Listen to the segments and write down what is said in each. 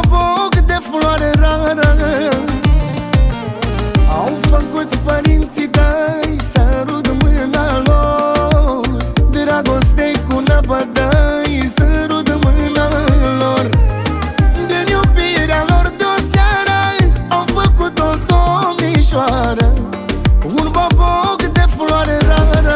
boboc de floare rară au făcut părinții tăi să rud mâna lor. Dragoste cu năpădăi să rud mâna lor. Din iubirea lor de o seară au făcut o domnișoară, un boboc de floare rară.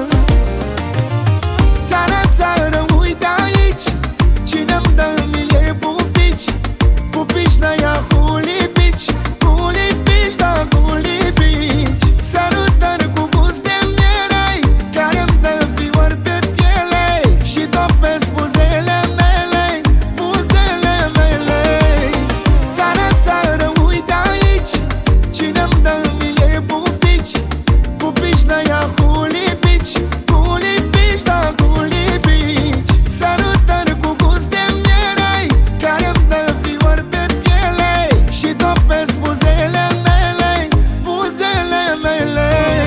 Țară, țară, uite aici, cine-mi dă mie pupici, pupici de-aia cu lipici, cu lipici, da, cu lipici. Sărutări cu gust de miere, care-mi dă fior pe piele și topesc buzele mele, buzele mele. Țară, țară, uite aici, cine-mi dă mie pupici, pupici de-aia cu lipici, cu lipici, da, cu lipici. Sărutări cu gust de miere, care-mi dă fior pe piele și topesc buzele mele, buzele mele.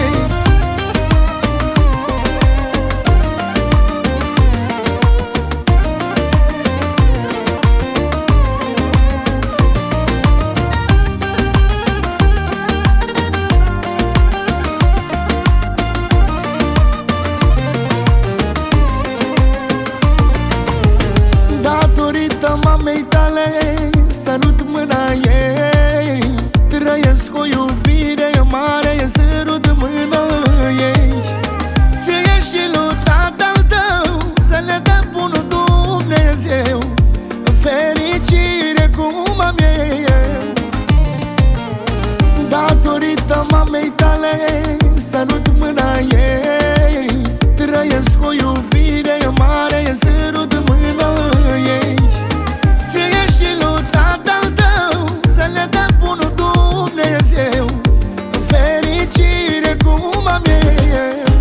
Datorită mamei tale sărut mâna ei, trăiesc o iubire mare, sărut mâna ei. Ție și lui tatăl tău să le dă bunul Dumnezeu fericire cum am eu. Datorită mamei tale sărut mâna ei, trăiesc o iubire mare, sărut mâna ei. Ție și lui tatăl tău să le dă bunul Dumnezeu fericire cum am eu.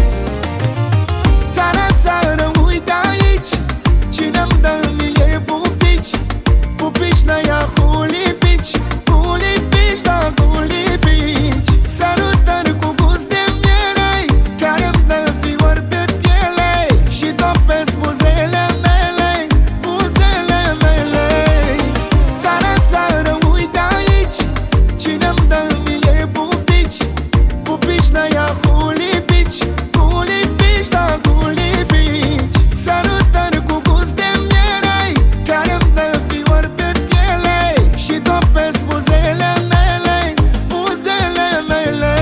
Țară, țară, uite aici, cine-mi dă mie pupici, pupici de-aia cu lipici, cu lipici, da, cu lipici. Sărutări cu gust de miere, care-mi dă fior pe piele și topesc buzele mele, buzele mele. Țară, țară, uite aici, cine-mi dă mie pupici, pupici de-aia cu lipici, cu lipici, da, cu lipici. Sărutări cu gust de miere, care-mi dă fior pe piele și topesc buzele mele, buzele mele.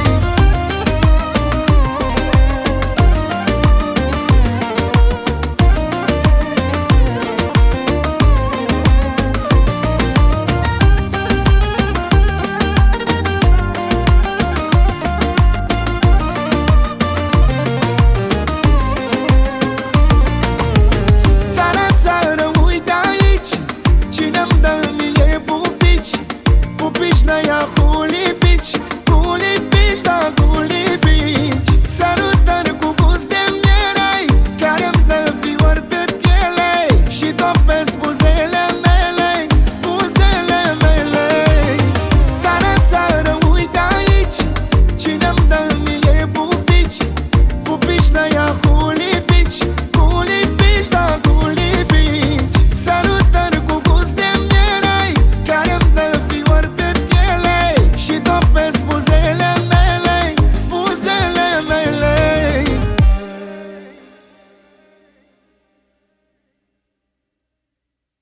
Țară, țară, uite aici, cine-mi dă mie pupici, pupici de-aia cu lipici, cu lipici, da, cu lipici. Sărutări cu gust de miere, care-mi dă fior pe piele și topesc buzele mele, buzele mele. Țară, țară, uite aici, cine-mi dă mie pupici, pupici de-aia cu lipici,